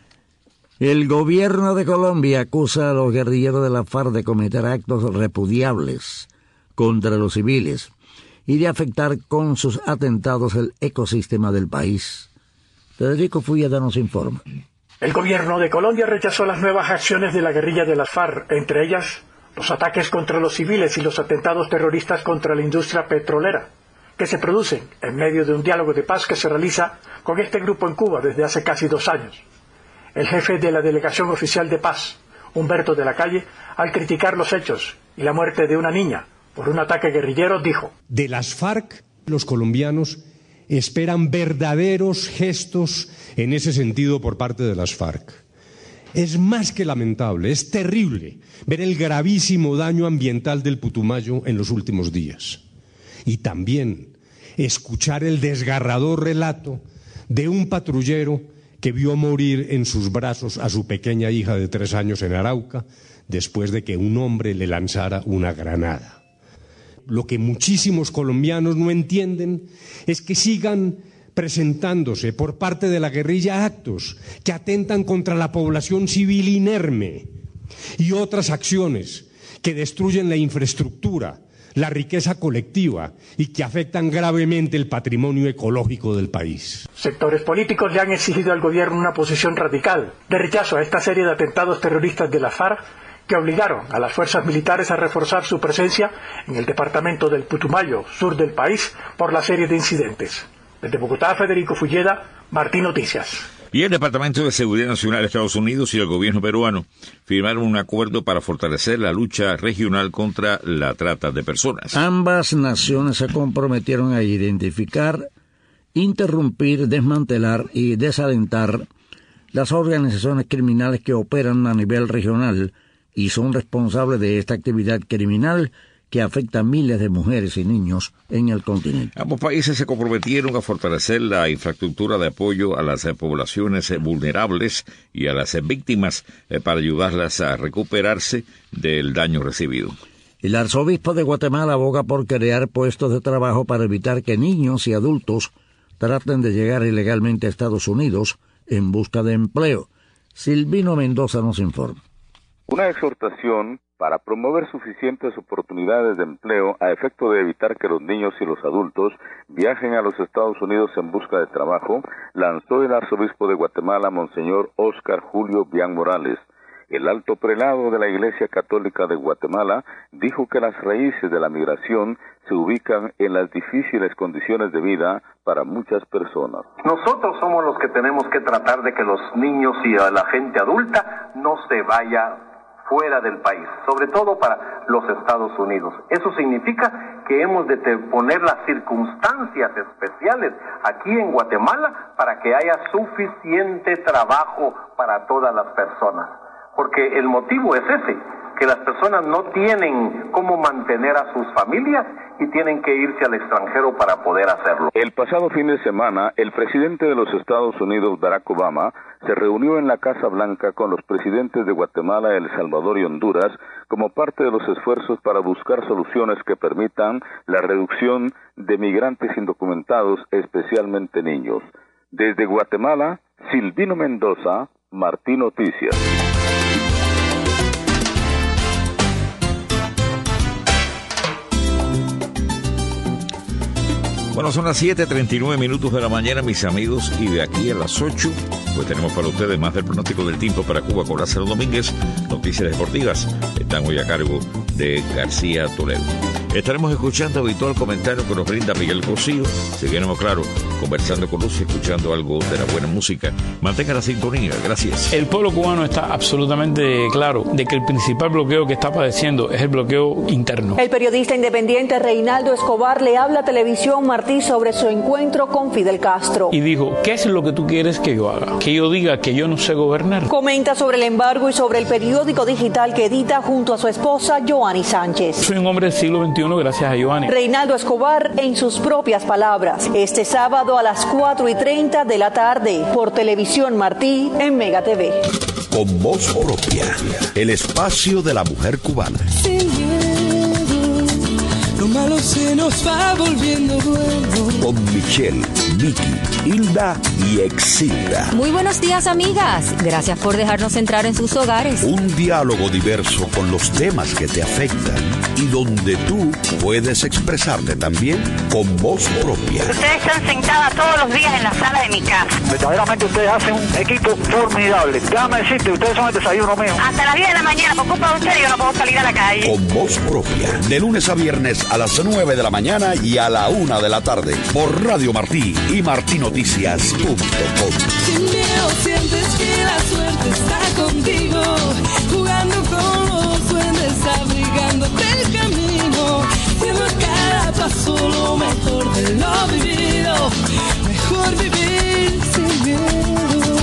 Speaker 5: El gobierno de Colombia acusa a los guerrilleros de la FARC de cometer actos repudiables contra los civiles y de afectar con sus atentados el ecosistema del país. Federico Fulleda nos informa.
Speaker 20: El gobierno de Colombia rechazó las nuevas acciones de la guerrilla de las FARC, entre ellas los ataques contra los civiles y los atentados terroristas contra la industria petrolera, que se producen en medio de un diálogo de paz que se realiza con este grupo en Cuba desde hace casi dos años. El jefe de la Delegación Oficial de Paz, Humberto de la Calle, al criticar los hechos y la muerte de una niña por un ataque guerrillero, dijo:
Speaker 21: de las FARC, los colombianos esperan verdaderos gestos en ese sentido por parte de las FARC. Es más que lamentable, es terrible ver el gravísimo daño ambiental del Putumayo en los últimos días. Y también escuchar el desgarrador relato de un patrullero que vio morir en sus brazos a su pequeña hija de tres años en Arauca después de que un hombre le lanzara una granada. Lo que muchísimos colombianos no entienden es que sigan presentándose por parte de la guerrilla actos que atentan contra la población civil inerme y otras acciones que destruyen la infraestructura, la riqueza colectiva y que afectan gravemente el patrimonio ecológico del país.
Speaker 20: Sectores políticos le han exigido al gobierno una posición radical de rechazo a esta serie de atentados terroristas de la FARC que obligaron a las fuerzas militares a reforzar su presencia en el departamento del Putumayo, sur del país, por la serie de incidentes. Desde Bogotá, Federico Fulleda, Martín Noticias.
Speaker 3: Y el Departamento de Seguridad Nacional de Estados Unidos y el gobierno peruano firmaron un acuerdo para fortalecer la lucha regional contra la trata de personas.
Speaker 5: Ambas naciones se comprometieron a identificar, interrumpir, desmantelar y desalentar las organizaciones criminales que operan a nivel regional y son responsables de esta actividad criminal que afecta a miles de mujeres y niños en el continente.
Speaker 3: Ambos países se comprometieron a fortalecer la infraestructura de apoyo a las poblaciones vulnerables y a las víctimas para ayudarlas a recuperarse del daño recibido.
Speaker 5: El arzobispo de Guatemala aboga por crear puestos de trabajo para evitar que niños y adultos traten de llegar ilegalmente a Estados Unidos en busca de empleo. Silvino Mendoza nos informa.
Speaker 22: Una exhortación para promover suficientes oportunidades de empleo a efecto de evitar que los niños y los adultos viajen a los Estados Unidos en busca de trabajo, lanzó el arzobispo de Guatemala, Monseñor Óscar Julio Bian Morales. El alto prelado de la Iglesia Católica de Guatemala dijo que las raíces de la migración se ubican en las difíciles condiciones de vida para muchas personas.
Speaker 23: Nosotros somos los que tenemos que tratar de que los niños y la gente adulta no se vaya fuera del país, sobre todo para los Estados Unidos. Eso significa que hemos de poner las circunstancias especiales aquí en Guatemala para que haya suficiente trabajo para todas las personas. Porque el motivo es ese, que las personas no tienen cómo mantener a sus familias y tienen que irse al extranjero para poder hacerlo.
Speaker 22: El pasado fin de semana, el presidente de los Estados Unidos, Barack Obama, se reunió en la Casa Blanca con los presidentes de Guatemala, El Salvador y Honduras como parte de los esfuerzos para buscar soluciones que permitan la reducción de migrantes indocumentados, especialmente niños. Desde Guatemala, Silvino Mendoza, Martín Noticias.
Speaker 3: Bueno, son las siete treinta y nueve minutos de la mañana, mis amigos, y de aquí a las ocho, pues tenemos para ustedes más del pronóstico del tiempo para Cuba con Lázaro Domínguez. Nos noticias deportivas están hoy a cargo de García Toledo. Estaremos escuchando habitual comentario que nos brinda Miguel Cosío. Seguiremos, claro, conversando con Luz y escuchando algo de la buena música. Mantenga la sintonía. Gracias.
Speaker 6: El pueblo cubano está absolutamente claro de que el principal bloqueo que está padeciendo es el bloqueo interno.
Speaker 7: El periodista independiente Reinaldo Escobar le habla a Televisión Martí sobre su encuentro con Fidel Castro.
Speaker 6: Y dijo, ¿qué es lo que tú quieres que yo haga? Que yo diga que yo no sé gobernar.
Speaker 7: Comenta sobre el embargo y sobre el periódico digital que edita junto a su esposa Joanny Sánchez.
Speaker 6: Soy un hombre del siglo veintiuno gracias a Joanny.
Speaker 7: Reinaldo Escobar en sus propias palabras. Este sábado a las cuatro y treinta de la tarde por Televisión Martí en Mega T V.
Speaker 1: Con voz propia, el espacio de la mujer cubana.
Speaker 2: Sin miedo, lo malo se nos va volviendo bueno.
Speaker 1: Con Michelle, Vicky, Hilda y Exilda.
Speaker 8: Muy buenos días, amigas. Gracias por dejarnos entrar en sus hogares.
Speaker 1: Un diálogo diverso con los temas que te afectan y donde tú puedes expresarte también con voz propia.
Speaker 24: Ustedes están sentadas todos los días en la sala de mi casa.
Speaker 25: Verdaderamente ustedes hacen un equipo formidable. Déjame decirte, ustedes son el desayuno mío.
Speaker 24: Hasta las diez de la mañana, por culpa de ustedes, yo no puedo salir a la calle.
Speaker 1: Con voz propia, de lunes a viernes a las nueve de la mañana y a la una de la tarde, por Radio Martí y martí noticias punto com.
Speaker 2: Sin miedo sientes que la suerte está contigo, jugando con los duendes, abrigándote el camino, siendo a cada paso lo mejor de lo vivido, mejor vivir sin miedo.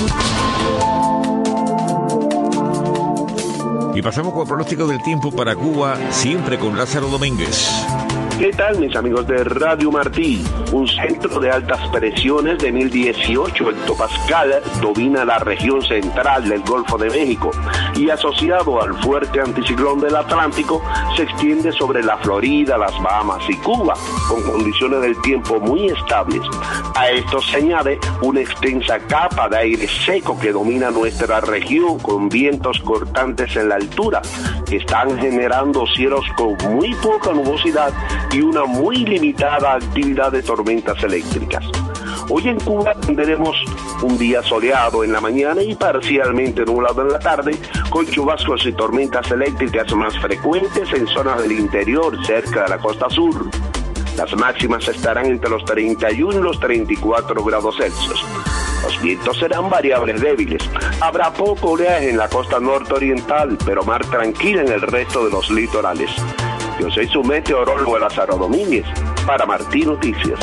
Speaker 3: Y pasamos con el pronóstico del tiempo para Cuba, siempre con Lázaro Domínguez.
Speaker 11: ¿Qué tal, mis amigos de Radio Martí? Un centro de altas presiones de mil dieciocho hectopascal domina la región central del Golfo de México y asociado al fuerte anticiclón del Atlántico se extiende sobre la Florida, las Bahamas y Cuba, con condiciones del tiempo muy estables. A esto se añade una extensa capa de aire seco que domina nuestra región con vientos cortantes en la altura, que están generando cielos con muy poca nubosidad y una muy limitada actividad de tormentas eléctricas. Hoy en Cuba tendremos un día soleado en la mañana y parcialmente nublado en la tarde, con chubascos y tormentas eléctricas más frecuentes en zonas del interior cerca de la costa sur. Las máximas estarán entre los treinta y uno y los treinta y cuatro grados Celsius. Los vientos serán variables débiles. Habrá poco oleaje en la costa norte-oriental, pero mar tranquila en el resto de los litorales. Yo soy su meteorólogo Lázaro Domínguez, para Martí Noticias.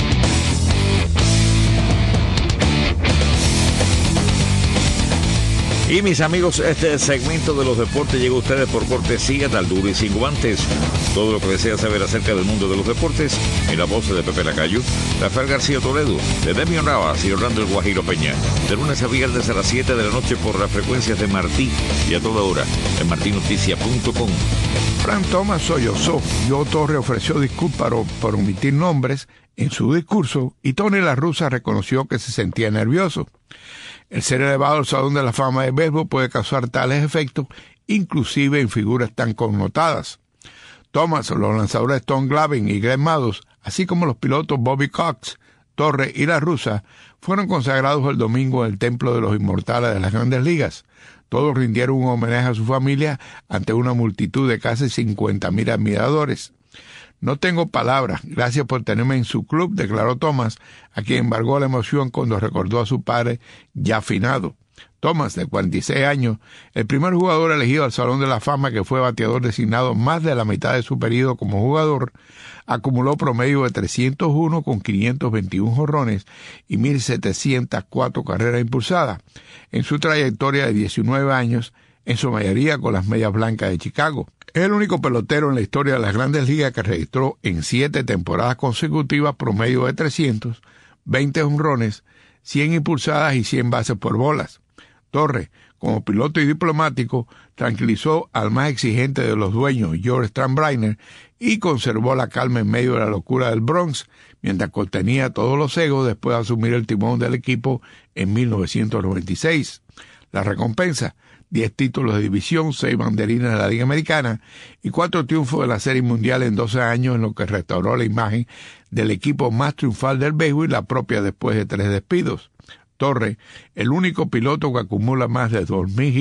Speaker 3: Y mis amigos, este segmento de los deportes llega a ustedes por cortesía de Al Duro y Sin Guantes. Todo lo que desea saber acerca del mundo de los deportes, en la voz de Pepe Lacayo, Rafael García Toledo, de Demian Navas y Orlando El Guajiro Peña. De lunes a viernes a las siete de la noche por las frecuencias de Martí y a toda hora en martí noticias punto com.
Speaker 12: Frank Thomas sollozó. Joe Torre ofreció disculpas por omitir nombres en su discurso y Tony La Russa reconoció que se sentía nervioso. El ser elevado al Salón de la Fama de béisbol puede causar tales efectos, inclusive en figuras tan connotadas. Thomas, los lanzadores Tom Glavine y Glenn Maddux, así como los pilotos Bobby Cox, Torre y La Russa, fueron consagrados el domingo en el Templo de los Inmortales de las Grandes Ligas. Todos rindieron un homenaje a su familia ante una multitud de casi cincuenta mil admiradores. No tengo palabras, gracias por tenerme en su club, declaró Thomas, a quien embargó la emoción cuando recordó a su padre ya finado. Thomas, de cuarenta y seis años, el primer jugador elegido al Salón de la Fama que fue bateador designado más de la mitad de su periodo como jugador, acumuló promedio de trescientos uno con quinientos veintiuno jonrones y mil setecientas cuatro carreras impulsadas en su trayectoria de diecinueve años, en su mayoría con las Medias Blancas de Chicago. Es el único pelotero en la historia de las Grandes Ligas que registró en siete temporadas consecutivas promedio de trescientos, veinte jonrones, cien impulsadas y cien bases por bolas. Torre, como piloto y diplomático, tranquilizó al más exigente de los dueños, George Steinbrenner, y conservó la calma en medio de la locura del Bronx, mientras contenía todos los egos después de asumir el timón del equipo en mil novecientos noventa y seis. La recompensa: diez títulos de división, seis banderines de la Liga Americana y cuatro triunfos de la Serie Mundial en doce años, en lo que restauró la imagen del equipo más triunfal del béisbol y la propia después de tres despidos. Torre, el único piloto que acumula más de dos mil hits,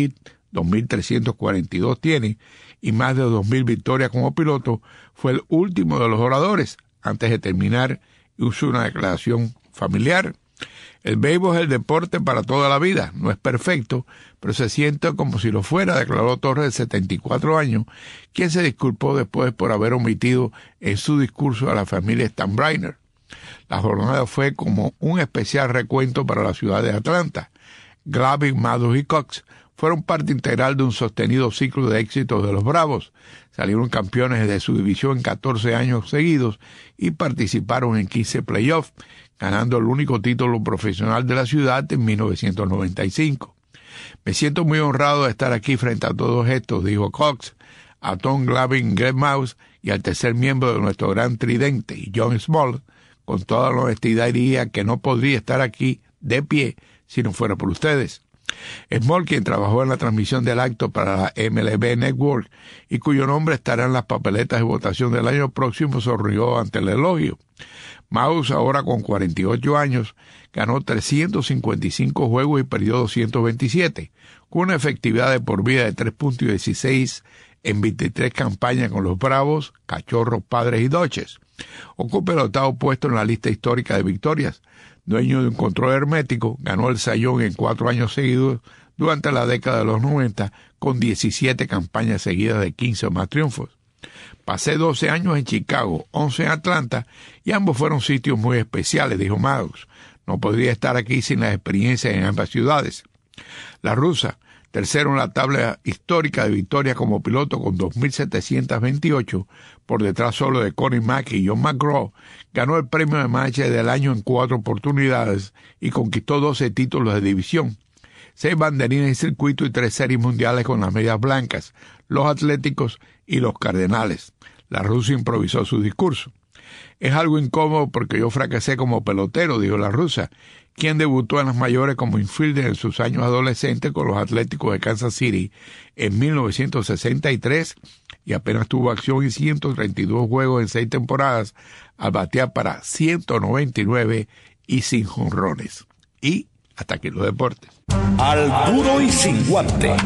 Speaker 12: dos mil trescientos cuarenta y dos tiene, y más de dos mil victorias como piloto, fue el último de los oradores. Antes de terminar, hizo una declaración familiar. El béisbol es el deporte para toda la vida. No es perfecto, pero se siente como si lo fuera, declaró Torres, de setenta y cuatro años, quien se disculpó después por haber omitido en su discurso a la familia Steinbrenner. La jornada fue como un especial recuento para la ciudad de Atlanta. Glavine, Maddux y Cox fueron parte integral de un sostenido ciclo de éxitos de los Bravos. Salieron campeones de su división en catorce años seguidos y participaron en quince playoffs, ganando el único título profesional de la ciudad en mil novecientos noventa y cinco. Me siento muy honrado de estar aquí frente a todos estos, dijo Cox, a Tom Glavine, Greg Maddux y al tercer miembro de nuestro gran tridente, John Smoltz. Con toda la honestidad diría que no podría estar aquí de pie si no fuera por ustedes. Smoltz, quien trabajó en la transmisión del acto para la M L B Network y cuyo nombre estará en las papeletas de votación del año próximo, sonrió ante el elogio. Maddux, ahora con cuarenta y ocho años, ganó trescientos cincuenta y cinco juegos y perdió doscientos veintisiete, con una efectividad de por vida de tres punto dieciséis en veintitrés campañas con los Bravos, Cachorros, Padres y Dodgers. Ocupa el octavo puesto en la lista histórica de victorias. Dueño de un control hermético, ganó el Cy Young en cuatro años seguidos durante la década de los noventa, con diecisiete campañas seguidas de quince o más triunfos. Pasé doce años en Chicago, once en Atlanta, y ambos fueron sitios muy especiales, dijo Maddux. No podría estar aquí sin las experiencias en ambas ciudades. La rusa, tercero en la tabla histórica de victorias como piloto con dos mil setecientos veintiocho, por detrás solo de Connie Mackey y John McGraw, ganó el premio de manager del año en cuatro oportunidades y conquistó doce títulos de división, seis banderines de circuito y tres series mundiales con las medias blancas, los Atléticos y los Cardenales. La rusa improvisó su discurso. Es algo incómodo porque yo fracasé como pelotero, dijo la rusa, quien debutó en las mayores como infielder en sus años adolescentes con los Atléticos de Kansas City en mil novecientos sesenta y tres y apenas tuvo acción en ciento treinta y dos juegos en seis temporadas al batear para ciento noventa y nueve y sin jonrones. Y hasta aquí los deportes.
Speaker 1: Al duro y sin guante.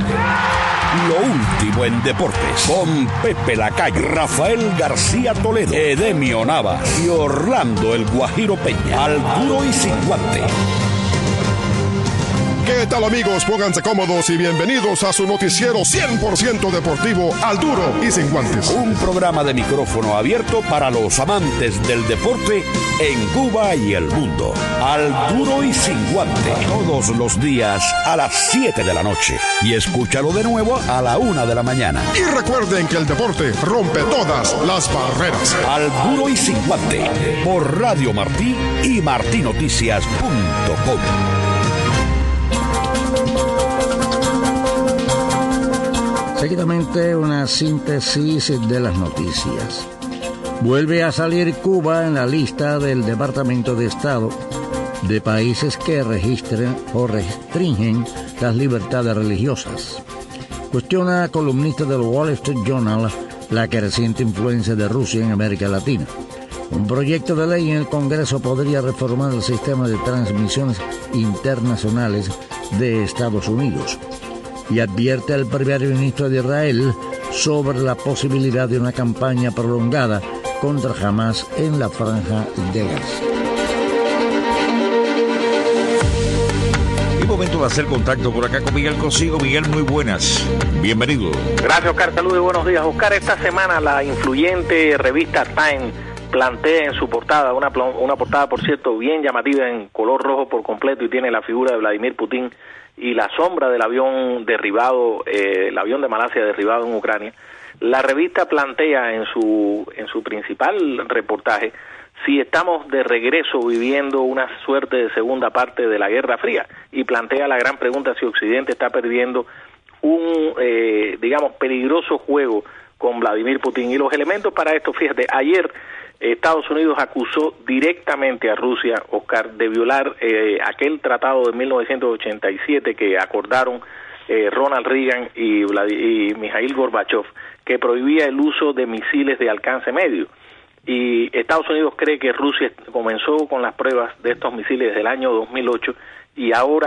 Speaker 1: Lo último en deportes, con Pepe Lacayo, Rafael García Toledo, Edemio Navas y Orlando el Guajiro Peña. Al duro y sin guante.
Speaker 9: ¿Qué tal, amigos? Pónganse cómodos y bienvenidos a su noticiero cien por ciento deportivo, Al Duro y Sin Guantes.
Speaker 1: Un programa de micrófono abierto para los amantes del deporte en Cuba y el mundo. Al Duro y Sin Guante. Todos los días a las siete de la noche. Y escúchalo de nuevo a la una de la mañana.
Speaker 9: Y recuerden que el deporte rompe todas las barreras.
Speaker 1: Al Duro y Sin Guante. Por Radio Martí y martinoticias punto com.
Speaker 5: Seguidamente, una síntesis de las noticias. Vuelve a salir Cuba en la lista del Departamento de Estado de países que registren o restringen las libertades religiosas. Cuestiona columnista del Wall Street Journal la creciente influencia de Rusia en América Latina. Un proyecto de ley en el Congreso podría reformar el sistema de transmisiones internacionales de Estados Unidos. Y advierte al primer ministro de Israel sobre la posibilidad de una campaña prolongada contra Hamas en la Franja de Gaza.
Speaker 3: Y momento de hacer contacto por acá con Miguel Consigo. Miguel, muy buenas. Bienvenido.
Speaker 10: Gracias, Oscar. Saludos y buenos días. Oscar, esta semana la influyente revista Time plantea en su portada, una, una portada, por cierto, bien llamativa en color rojo por completo, y tiene la figura de Vladimir Putin y la sombra del avión derribado, eh, el avión de Malasia derribado en Ucrania. La revista plantea en su en su principal reportaje si estamos de regreso viviendo una suerte de segunda parte de la Guerra Fría, y plantea la gran pregunta si Occidente está perdiendo un, eh, digamos, peligroso juego con Vladimir Putin. Y los elementos para esto, fíjate, ayer Estados Unidos acusó directamente a Rusia, Oscar, de violar eh, aquel tratado de mil novecientos ochenta y siete que acordaron eh, Ronald Reagan y, Vlad y Mikhail Gorbachev, que prohibía el uso de misiles de alcance medio. Y Estados Unidos cree que Rusia comenzó con las pruebas de estos misiles desde el año dos mil ocho y ahora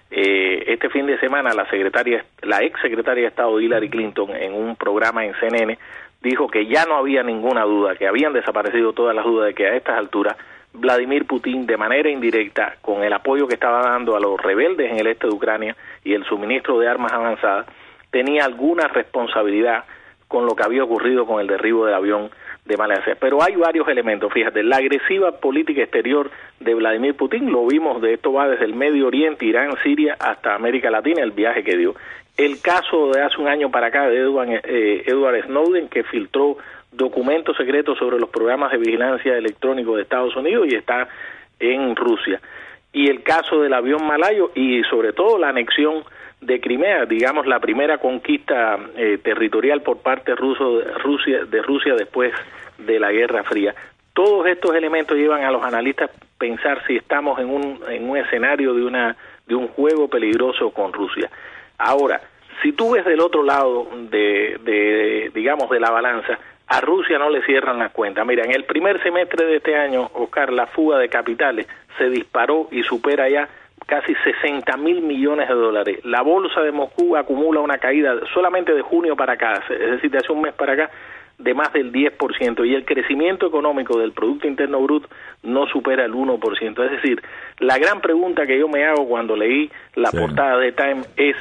Speaker 10: Eh, este fin de semana la secretaria, la ex secretaria de Estado Hillary Clinton, en un programa en C N N, dijo que ya no había ninguna duda, que habían desaparecido todas las dudas de que a estas alturas Vladimir Putin, de manera indirecta, con el apoyo que estaba dando a los rebeldes en el este de Ucrania y el suministro de armas avanzadas, tenía alguna responsabilidad con lo que había ocurrido con el derribo del avión de Malasia. Pero hay varios elementos, fíjate, la agresiva política exterior de Vladimir Putin, lo vimos, de esto va desde el Medio Oriente, Irán, Siria, hasta América Latina, el viaje que dio. El caso de hace un año para acá de Edward, eh, Edward Snowden, que filtró documentos secretos sobre los programas de vigilancia electrónico de Estados Unidos y está en Rusia. Y el caso del avión malayo y sobre todo la anexión de Crimea, digamos la primera conquista eh, territorial por parte ruso, de Rusia, de Rusia después de la Guerra Fría. Todos estos elementos llevan a los analistas a pensar si estamos en un, en un escenario de, una, de un juego peligroso con Rusia. Ahora, si tú ves del otro lado de, de digamos, de la balanza, a Rusia no le cierran las cuentas. Mira, en el primer semestre de este año, Oscar, la fuga de capitales se disparó y supera ya casi sesenta mil millones de dólares. La bolsa de Moscú acumula una caída solamente de junio para acá, es decir, de hace un mes para acá, de más del diez por ciento, y el crecimiento económico del Producto Interno Bruto no supera el uno por ciento. Es decir, la gran pregunta que yo me hago cuando leí la sí. portada de Time es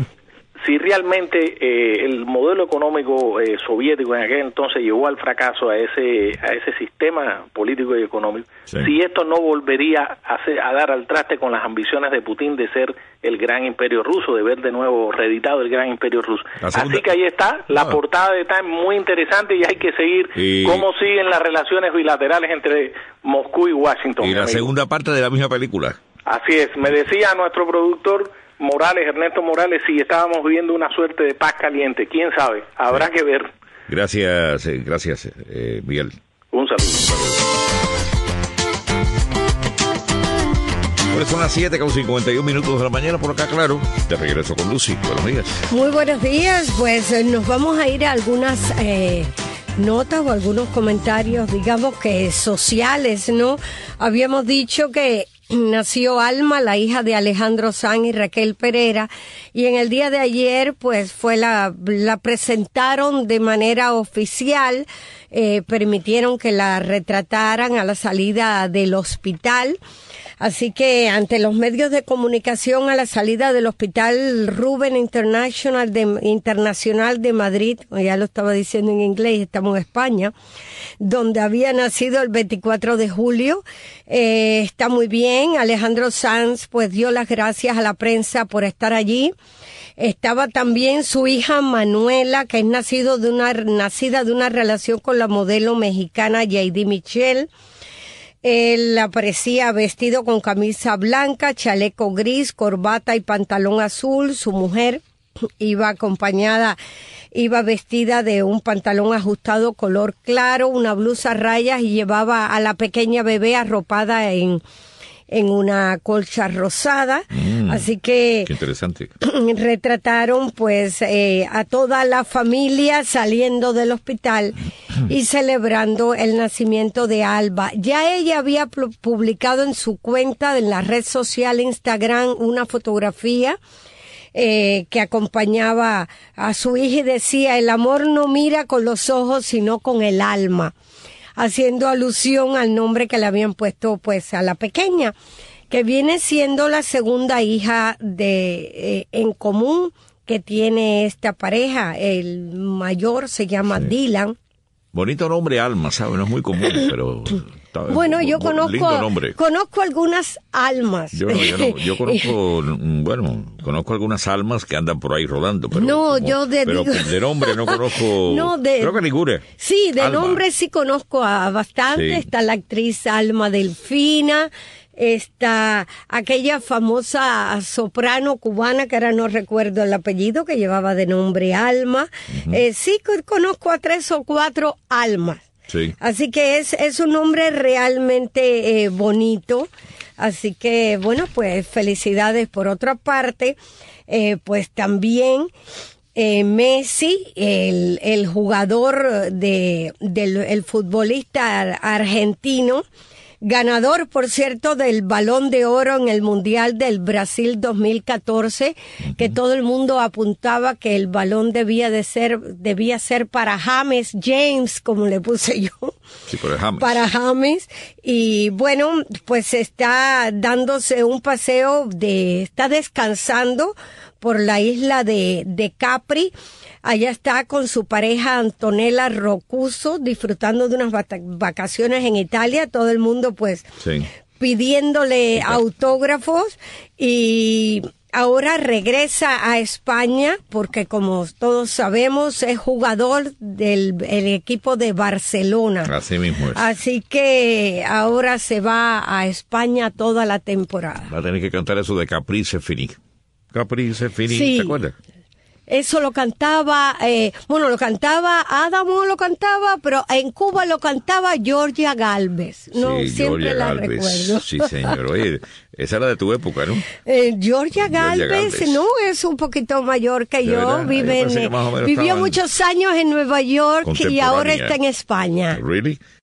Speaker 10: si realmente eh, el modelo económico eh, soviético en aquel entonces llevó al fracaso a ese a ese sistema político y económico, sí. si esto no volvería a, hacer, a dar al traste con las ambiciones de Putin de ser el gran imperio ruso, de ver de nuevo reeditado el gran imperio ruso. Segunda... Así que ahí está, la ah. portada de Time muy interesante y hay que seguir y... cómo siguen las relaciones bilaterales entre Moscú y Washington.
Speaker 3: Y la amigo. segunda parte de la misma película.
Speaker 10: Así es, me decía nuestro productor Morales, Ernesto Morales, si estábamos viviendo una suerte de paz caliente, quién sabe, habrá sí. que ver.
Speaker 3: Gracias, eh, gracias, eh, Miguel.
Speaker 10: Un saludo.
Speaker 3: Pues son las siete con cincuenta y un minutos de la mañana por acá, claro. De regreso con Lucy. Buenos días.
Speaker 4: Muy buenos días. Pues eh, nos vamos a ir a algunas eh, notas o algunos comentarios, digamos que sociales, ¿no? Habíamos dicho que nació Alma, la hija de Alejandro Sanz y Raquel Pereira, y en el día de ayer pues fue la, la presentaron de manera oficial, eh, permitieron que la retrataran a la salida del hospital. Así que ante los medios de comunicación a la salida del Hospital Ruben International de, Internacional de Madrid, ya lo estaba diciendo en inglés, estamos en España, donde había nacido el veinticuatro de julio, eh, está muy bien. Alejandro Sanz pues dio las gracias a la prensa por estar allí. Estaba también su hija Manuela, que es nacido de una, nacida de una relación con la modelo mexicana Yaidy Michelle. Él aparecía vestido con camisa blanca, chaleco gris, corbata y pantalón azul. Su mujer iba acompañada, iba vestida de un pantalón ajustado color claro, una blusa a rayas y llevaba a la pequeña bebé arropada en en una colcha rosada, mm, así que
Speaker 3: qué interesante.
Speaker 4: Retrataron pues eh, a toda la familia saliendo del hospital y celebrando el nacimiento de Alba. Ya ella había publicado en su cuenta en la red social Instagram una fotografía eh, que acompañaba a su hija y decía: el amor no mira con los ojos sino con el alma, haciendo alusión al nombre que le habían puesto pues a la pequeña, que viene siendo la segunda hija de eh, en común que tiene esta pareja. El mayor se llama sí. Dylan.
Speaker 3: Bonito nombre, Alma, ¿sabes? No es muy común, pero...
Speaker 4: Bueno, yo conozco conozco algunas almas.
Speaker 3: Yo, no, yo, no, yo conozco, bueno, conozco algunas almas que andan por ahí rodando, pero,
Speaker 4: no,
Speaker 3: como,
Speaker 4: yo de,
Speaker 3: pero
Speaker 4: digo,
Speaker 3: de nombre no conozco, no, de, creo que ninguna.
Speaker 4: Sí, de
Speaker 3: Alma.
Speaker 4: nombre sí conozco a bastante. Sí. Está la actriz Alma Delfina, está aquella famosa soprano cubana que ahora no recuerdo el apellido, que llevaba de nombre Alma. Uh-huh. Eh, sí conozco a tres o cuatro almas.
Speaker 3: Sí.
Speaker 4: Así que es, es un nombre realmente eh, bonito. Así que, bueno, pues felicidades. Por otra parte, eh, pues también eh, Messi, el, el jugador de, del el futbolista argentino, ganador, por cierto, del Balón de Oro en el Mundial del Brasil dos mil catorce, uh-huh. que todo el mundo apuntaba que el balón debía de ser, debía ser para James, James, como le puse yo.
Speaker 3: Sí, para James.
Speaker 4: Para James. Y bueno, pues está dándose un paseo de, está descansando por la isla de, de Capri. Allá está con su pareja Antonella Rocuso, disfrutando de unas vacaciones en Italia. Todo el mundo, pues, sí. pidiéndole sí. autógrafos. Y ahora regresa a España, porque como todos sabemos, es jugador del el equipo de Barcelona.
Speaker 3: Así mismo es.
Speaker 4: Así que ahora se va a España toda la temporada.
Speaker 3: Va a tener que cantar eso de Caprice Fini. Caprice Fini,
Speaker 4: sí.
Speaker 3: ¿te acuerdas?
Speaker 4: Eso lo cantaba, eh, bueno, lo cantaba Adamo, lo cantaba, pero en Cuba lo cantaba Georgia Galvez. No,
Speaker 3: sí,
Speaker 4: siempre
Speaker 3: Georgia
Speaker 4: la
Speaker 3: Galvez.
Speaker 4: recuerdo.
Speaker 3: Sí, señor. Oye, esa era de tu época, ¿no?
Speaker 4: Eh, Georgia,
Speaker 3: Georgia
Speaker 4: Galvez,
Speaker 3: Galvez,
Speaker 4: no, es un poquito mayor que yo.
Speaker 3: ¿verdad?
Speaker 4: Vive
Speaker 3: Yo
Speaker 4: en,
Speaker 3: que más o menos
Speaker 4: vivió
Speaker 3: estaban
Speaker 4: muchos años en Nueva York y ahora está en España.
Speaker 3: ¿Really?